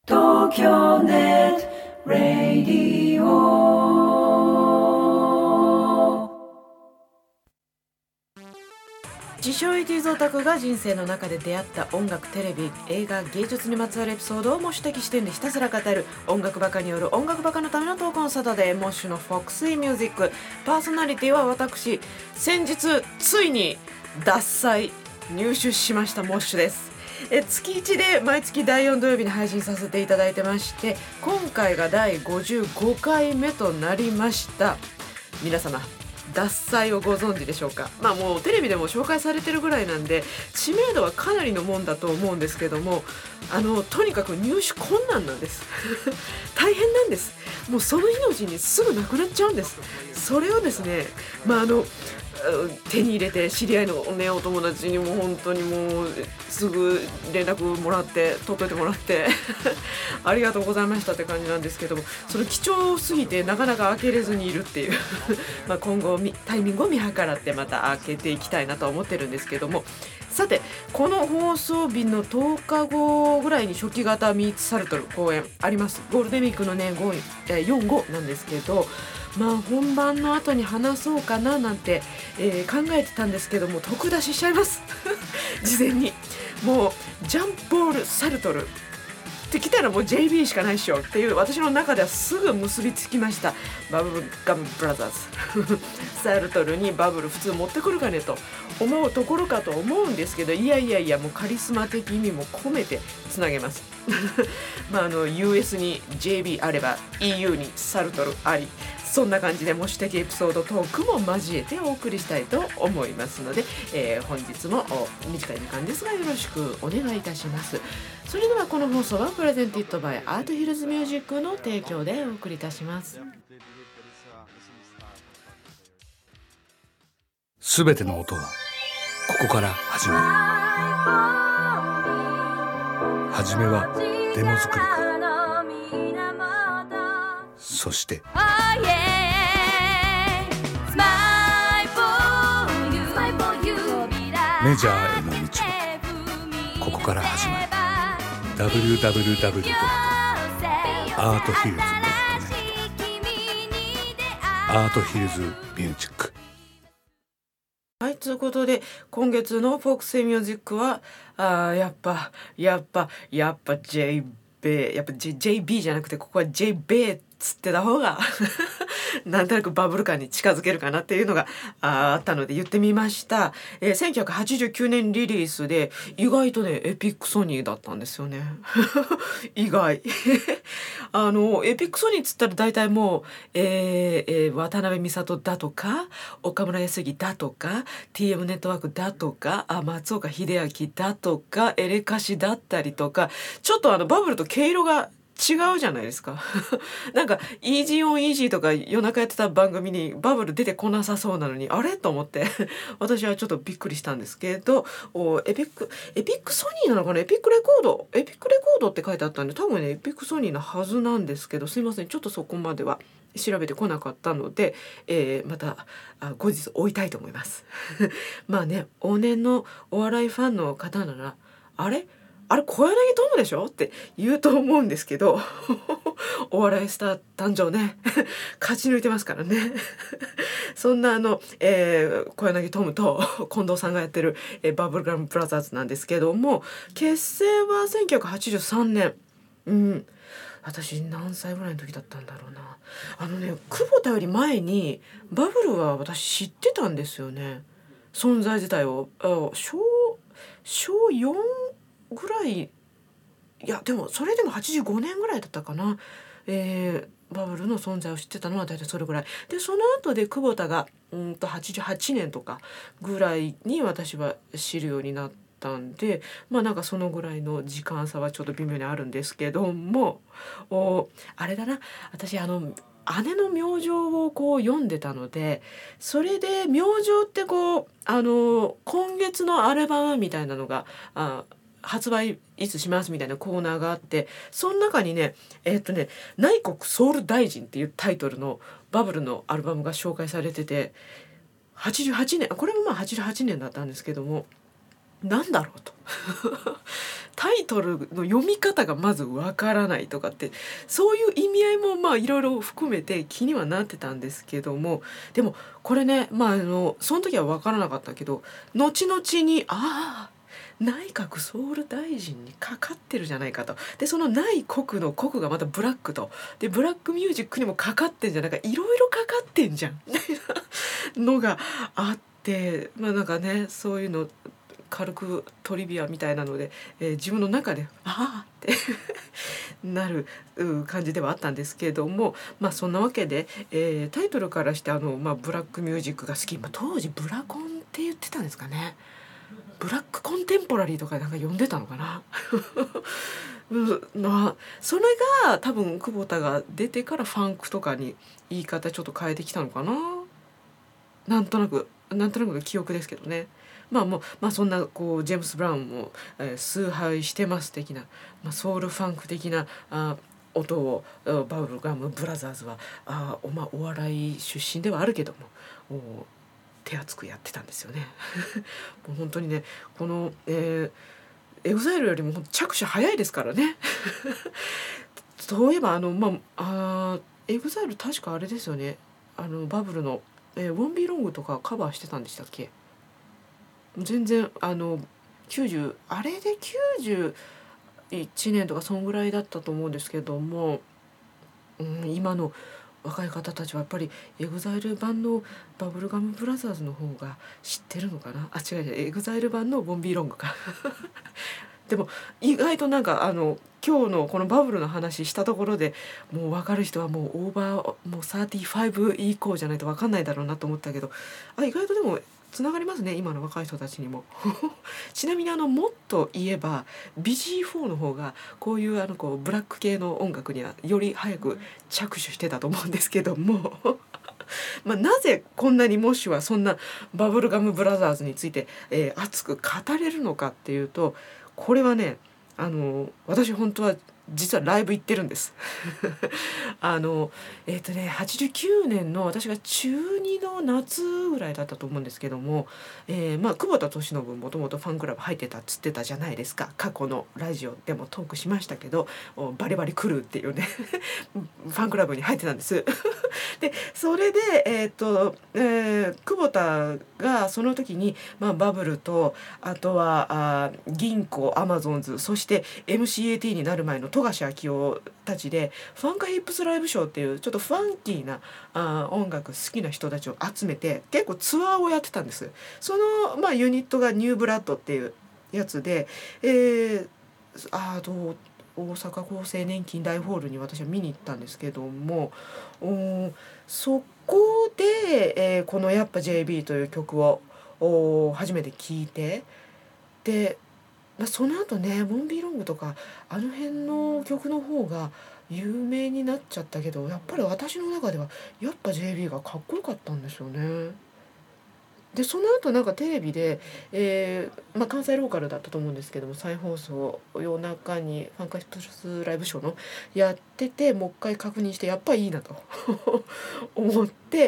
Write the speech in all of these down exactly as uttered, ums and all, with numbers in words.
東京ネットラディオ。自称エイティーズオタクが人生の中で出会った音楽、テレビ、映画、芸術にまつわるエピソードを模試的視点でひたすら語る音楽バカによる音楽バカのためのトークンサタデー、モッシュのフォックスイミュージック。パーソナリティは私、先日ついに獺祭入手しましたモッシュです。え月いちで毎月だいよん土曜日に配信させていただいてまして、今回がだいごじゅうごかいめとなりました。皆様獺祭をご存知でしょうか。まあもうテレビでも紹介されてるぐらいなんで知名度はかなりのもんだと思うんですけども、あのとにかく入手困難なんです大変なんです。もうその日のうちにすぐなくなっちゃうんです。それをですね、まああの手に入れて知り合いの、ね、お友達にも本当にもうすぐ連絡もらって取っといてもらってありがとうございましたって感じなんですけども、それ貴重すぎてなかなか開けれずにいるっていうまあ今後タイミングを見計らってまた開けていきたいなとは思ってるんですけども、さてこの放送日のとおかごぐらいに初期型ミーツサルトル公演あります。ゴールデンウィークのねよんごなんですけど、まあ本番の後に話そうかななんて、えー、考えてたんですけども、得出ししちゃいます事前に。もうジャンポール・サルトルってきたらもう ジェイビー しかないっしょっていう私の中ではすぐ結びつきました。バブルガムブラザーズサルトルにバブル普通持ってくるかねと思うところかと思うんですけど、いやいやいや、もうカリスマ的意味も込めてつなげますまああの ユーエス に ジェイビー あれば イーユー にサルトルあり、そんな感じで模試的エピソードトークも交えてお送りしたいと思いますので、えー、本日も短い時間ですがよろしくお願いいたします。それではこの放送はプレゼンティッドバイアートヒルズミュージックの提供でお送りいたします。 すべての音はここから始まる。はじめはデモ作りから、そしてメジャーへの道もここから始まる。 ダブリューダブリューダブリュードットアートヒルズドットネット アートヒルズミュージック。 はい、ということで今月のフォークスミュージックはあやっぱやっぱやっぱ J ベイやっぱ J- ジェイビー じゃなくてここは J ベイっつってた方がなんとなくバブル感に近づけるかなっていうのが あ, あったので言ってみました、えー、せんきゅうひゃくはちじゅうきゅうねんリリースで意外とねエピックソニーだったんですよね意外あのエピックソニーっつったら大体もう、えーえー、渡辺美里だとか岡村康之だとか ティーエム ネットワークだとかあ松岡秀明だとかエレカシだったりとか、ちょっとあのバブルと毛色が違うじゃないですかなんかイージーオンイージーとか夜中やってた番組にバブル出てこなさそうなのにあれと思って私はちょっとびっくりしたんですけど、おエピックエピックソニーなのかな、エピックレコードエピックレコードって書いてあったんで多分ねエピックソニーのはずなんですけど、すいませんちょっとそこまでは調べてこなかったので、えー、またあ後日追いたいと思いますまあね、往年のお笑いファンの方ならあれあれ小柳トムでしょって言うと思うんですけどお笑いスター誕生ね勝ち抜いてますからねそんなあの、えー、小柳トムと近藤さんがやってる、えー、バブルガムブラザーズなんですけども、結成はせんきゅうひゃくはちじゅうさんねん、うん私何歳ぐらいの時だったんだろうな。あのね久保田より前にバブルは私知ってたんですよね、存在自体を。あ小小よんぐらい、いやでもそれでもはちじゅうごねんぐらいだったかな、えー、バブルの存在を知ってたのは大体それぐらいで、その後で久保田がうんとはちじゅうはちねんとかぐらいに私は知るようになったんで、まあなんかそのぐらいの時間差はちょっと微妙にあるんですけども、おあれだな、私あの姉の明星をこう読んでたので、それで明星ってこうあの今月のアルバムみたいなのがあ発売いつしますみたいなコーナーがあって、その中にねえー、っとね内閣総理大臣っていうタイトルのバブルのアルバムが紹介されてて、はちじゅうはちねんこれもまあはちじゅうはちねんだったんですけども、なんだろうとタイトルの読み方がまずわからないとかって、そういう意味合いもまあいろいろ含めて気にはなってたんですけども、でもこれね、まああのその時はわからなかったけど、後々にああ内閣総理大臣にかかってるじゃないかと。でその内国の国がまたブラックと、でブラックミュージックにもかかってんじゃん、なんかいろいろかかってんじゃんみたいなのがあって、まあなんかね、そういうの軽くトリビアみたいなので、えー、自分の中でああってなる感じではあったんですけれども、まあそんなわけで、えー、タイトルからしてあの、まあ、ブラックミュージックが好き、まあ、当時ブラコンって言ってたんですかね、ブラックコンテンポラリーとかなんか呼んでたのかなまあそれが多分久保田が出てからファンクとかに言い方ちょっと変えてきたのかな、なんとなくなんとなくの記憶ですけどね。まあもう、まあ、そんなこうジェームス・ブラウンも、えー、崇拝してます的な、まあ、ソウルファンク的なあ音をバブルガム・ブラザーズはあお、まあ、お笑い出身ではあるけどもお手厚くやってたんですよねもう本当にね、この、えー、エグザイルよりも着手早いですからねそういえばあのまああエグザイル確かあれですよね、あのバブルの、えー、ウォンビーロングとかカバーしてたんでしたっけ。全然あのきゅうじゅうあれできゅうじゅういちねんとかそんぐらいだったと思うんですけども、うん、今の若い方たちはやっぱりエグザイル版のバブルガムブラザーズの方が知ってるのかな、あ違う違うエグザイル版のボンビーロングかでも意外となんかあの今日のこのバブルの話したところでもう分かる人はもうオーバーもうさんじゅうご以降じゃないと分かんないだろうなと思ったけど、あ意外とでもつながりますね今の若い人たちにもちなみにあのもっと言えば ビージーフォー の方がこういうあのこうブラック系の音楽にはより早く着手してたと思うんですけどもまあなぜこんなにモッシュはそんなバブルガムブラザーズについて、えー、熱く語れるのかっていうと、これはねあの私本当は実はライブ行ってるんですあのえっ、ー、とねはちじゅうきゅうねんの私が中にの夏ぐらいだったと思うんですけども、えー、まあ久保田利伸もともとファンクラブ入ってたっつってたじゃないですか。過去のラジオでもトークしましたけどバリバリ来るっていうねファンクラブに入ってたんですでそれでえっ、ー、と、えー、久保田がその時に、まあ、バブルとあとはあ銀行アマゾンズそして エムシーエーティー になる前の富樫明夫たちでファンカヒップスライブショーっていうちょっとファンキーなあ音楽好きな人たちを集めて結構ツアーをやってたんです。その、まあ、ユニットがニューブラッドっていうやつで、えー、あと大阪厚生年金大ホールに私は見に行ったんですけども、おそこで、えー、この「やっぱ ジェイビー」という曲をお初めて聴いて、でまあ、その後ねボンビーロングとかあの辺の曲の方が有名になっちゃったけど、やっぱり私の中ではやっぱ ジェイビー がかっこよかったんですよね。でその後なんかテレビで、えーまあ、関西ローカルだったと思うんですけども再放送夜中にファンカヒップスライブショーのやっててもう一回確認してやっぱいいなと思って、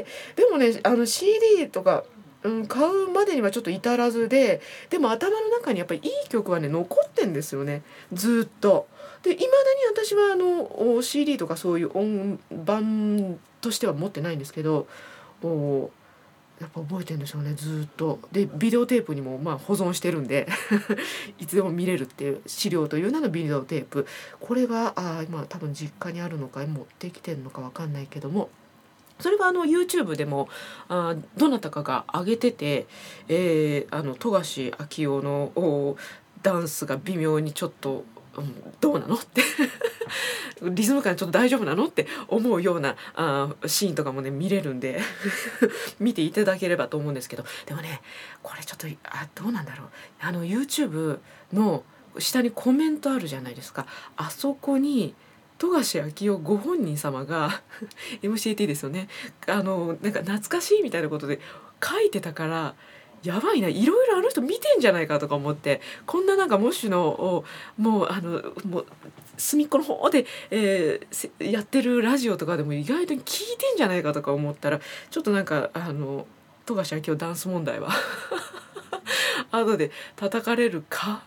でもねあの シーディー とかうん、買うまでにはちょっと至らずで、でも頭の中にやっぱりいい曲はね残ってんですよねずっと。で未だに私はあの シーディー とかそういう音盤としては持ってないんですけど、おやっぱ覚えてるんですよねずっと。でビデオテープにもまあ保存してるんでいつでも見れるっていう資料という名のビデオテープ、これがあ今多分実家にあるのか持ってきてるのか分かんないけども、それはあの YouTube でもあどなたかが上げてて、えー、あの富樫明夫のダンスが微妙にちょっと、うん、どうなのってリズム感ちょっと大丈夫なのって思うようなあシーンとかもね見れるんで見ていただければと思うんですけど、でもねこれちょっとあどうなんだろう、あの YouTube の下にコメントあるじゃないですか。あそこに富樫明夫ご本人様がエムシーエーティー ですよね、あのなんか懐かしいみたいなことで書いてたから、やばいないろいろあの人見てんじゃないかとか思って、こんななんかモッシュのをもうあのもう隅っこの方で、えー、やってるラジオとかでも意外と聞いてんじゃないかとか思ったら、ちょっとなんかあの富樫明夫ダンス問題は後で叩かれるか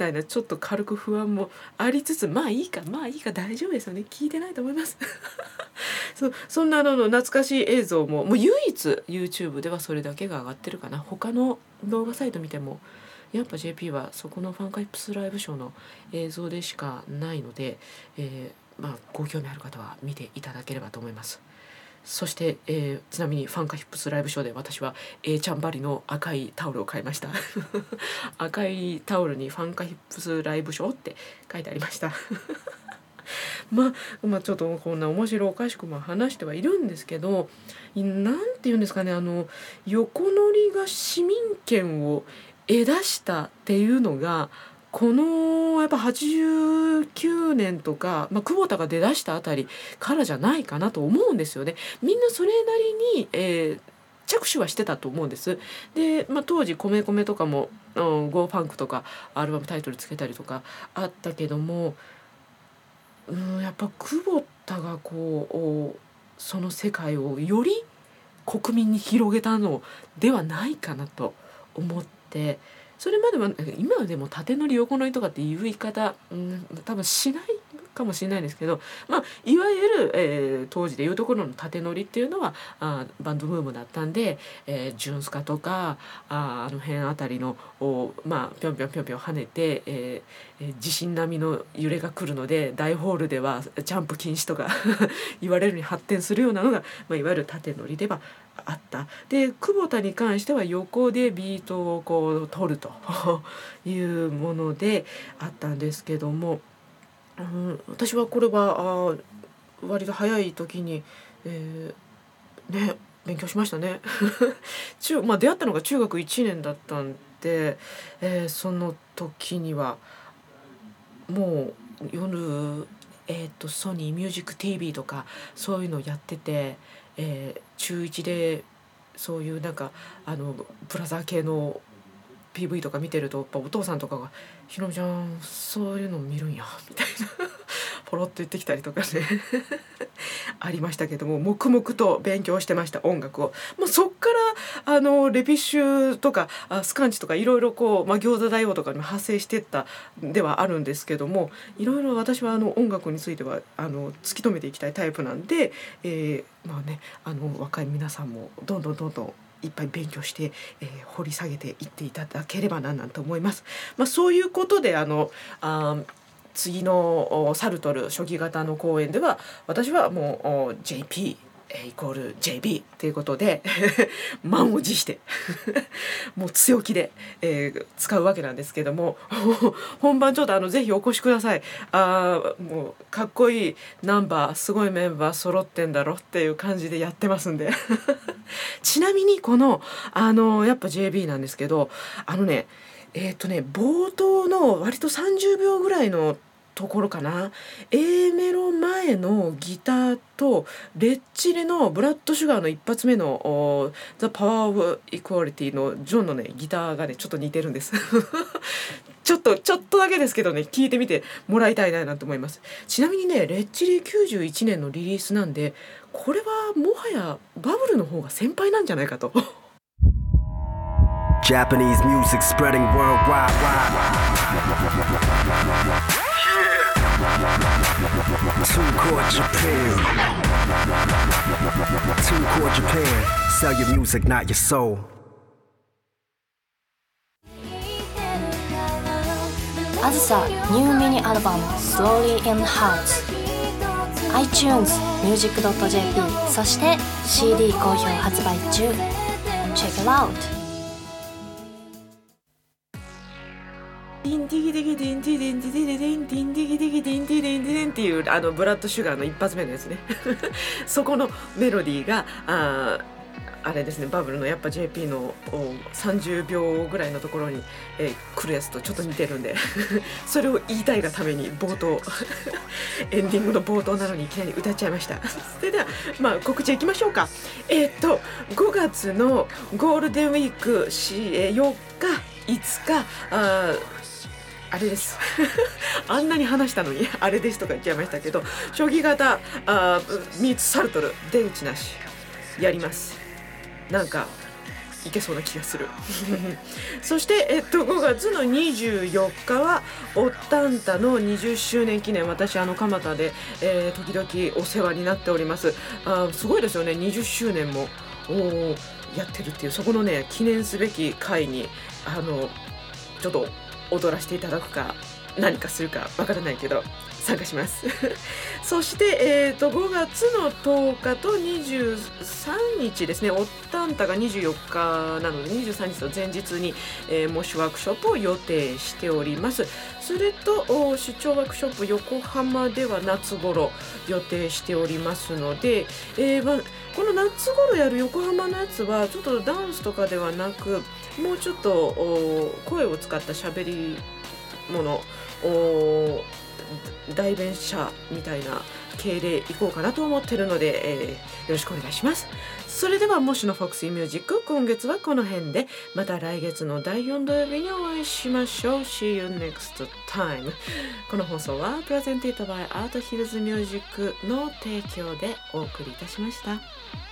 たいなちょっと軽く不安もありつつ、まあいいかまあいいか大丈夫ですよね、聞いてないと思いますそ, そんなのの懐かしい映像ももう唯一 YouTube ではそれだけが上がってるかな。他の動画サイト見てもやっぱ ジェーピー はそこのファンカイプスライブショーの映像でしかないので、えーまあ、ご興味ある方は見ていただければと思います。そして、えー、ちなみにファンカヒップスライブショーで私は A ちゃんばりの赤いタオルを買いました赤いタオルにファンカヒップスライブショーって書いてありましたまあ、まあちょっとこんな面白おかしくも話してはいるんですけど、なんていうんですかね、あの横乗りが市民権を得だしたっていうのがこのやっぱはちじゅうきゅうねんとか、まあ、久保田が出だしたあたりからじゃないかなと思うんですよね。みんなそれなりに、えー、着手はしてたと思うんです。で、まあ、当時米米とかも、うん、ゴーファンクとかアルバムタイトルつけたりとかあったけども、うん、やっぱ久保田がこうその世界をより国民に広げたのではないかなと思って、それまでは今はでも縦乗り横乗りとかっていう言い方、うん、多分しないかもしれないんですけど、まあ、いわゆる、えー、当時でいうところの縦乗りっていうのはあバンドブームだったんで、えー、ジュンスカとかああの辺あたりのお、まあ、ぴょんぴょんぴょんぴょん跳ねて、えーえー、地震並みの揺れが来るので大ホールではジャンプ禁止とか言われるに発展するようなのが、まあ、いわゆる縦乗りではあった。で久保田に関しては横でビートをこう取るというものであったんですけども、うん、私はこれはあ割と早い時に、えー、ね勉強しましたね中、まあ、出会ったのが中学いちねんだったんで、えー、その時にはもう夜、えー、とソニーミュージック ティーブイ とかそういうのやってて、えー、中いちでそういうなんかあのブラザー系の ピーブイ とか見てるとやっぱお父さんとかが「ひろみちゃんそういうの見るんや」みたいなポロッと言ってきたりとかねありましたけども、黙々と勉強してました音楽を。もうそっからあのレピッシュとかあスカンチとかいろいろこう、まあ、餃子大王とかにも派生してったではあるんですけども、いろいろ私はあの音楽についてはあの突き止めていきたいタイプなんで、えー、まあねあの若い皆さんもどんどんどんどんいっぱい勉強して、えー、掘り下げていっていただければななんて思います。まあ、そういうことであのあ次のサルトル初期型の公演では私はもう ジェーピー イコール ジェービー っていうことで満を持してもう強気で、えー、使うわけなんですけども本番ちょっとあのぜひお越しください。あもうかっこいいナンバーすごいメンバー揃ってんだろっていう感じでやってますんでちなみにこのあのやっぱ ジェービー なんですけど、あのねえっとね冒頭の割とさんじゅうびょうぐらいのところかな、 A メロ前のギターとレッチリのブラッドシュガーの一発目の The Power of Equality のジョンのねギターがねちょっと似てるんですちょっとちょっとだけですけどね聞いてみてもらいたいなと思います。ちなみにねレッチリきゅうじゅういちねんのリリースなんで、これはもはやバブルの方が先輩なんじゃないかと Japanese music spreading worldwide. TuneCore Japan. TuneCore Japan. Sell your music, not your soul. Azusa new mini album Slowly in Hearts iTunes music ドット ジェーピー そして シーディー 好評発売中 Check it out。 ディンディギディギディンディディンディディディンディンディギディギディンディディンディディンっていうあのブラッドシュガーの一発目のやつねそこのメロディーがああれですね、バブルのやっぱ ジェーピー のさんじゅうびょうぐらいのところに、えー、来るやつとちょっと似てるんでそれを言いたいがために冒頭エンディングの冒頭なのにいきなり歌っちゃいました。それでは、まあ、告知いきましょうか。えー、っとごがつのゴールデンウィークよっかいつかああれですあんなに話したのにあれですとか言っちゃいましたけど、初期型あミーツサルトル出口なしやります。なんかいけそうな気がするそして、えっと、ごがつのにじゅうよっかはオッタンタのにじゅっしゅうねん記念、私あの蒲田で、えー、時々お世話になっております。あすごいですよね、にじゅっしゅうねんもおやってるっていう、そこのね記念すべき回にあのちょっと踊らせていただくか何かするかわからないけど参加しますそして、えー、とごがつのとおかとにじゅうさんにちですね、オッタンタがにじゅうよっかなのでにじゅうさんにちの前日に、えー、模試ワークショップを予定しております。それと出張ワークショップ横浜では夏頃予定しておりますので、えーま、この夏頃やる横浜のやつはちょっとダンスとかではなく、もうちょっと声を使った喋りもの代弁者みたいな系でいこうかなと思ってるので、えー、よろしくお願いします。それではもしのフォクシーミュージック、今月はこの辺で、また来月のだいよん土曜日にお会いしましょう。 See you next time。 この放送はプレゼンティッドバイアートヒルズミュージックの提供でお送りいたしました。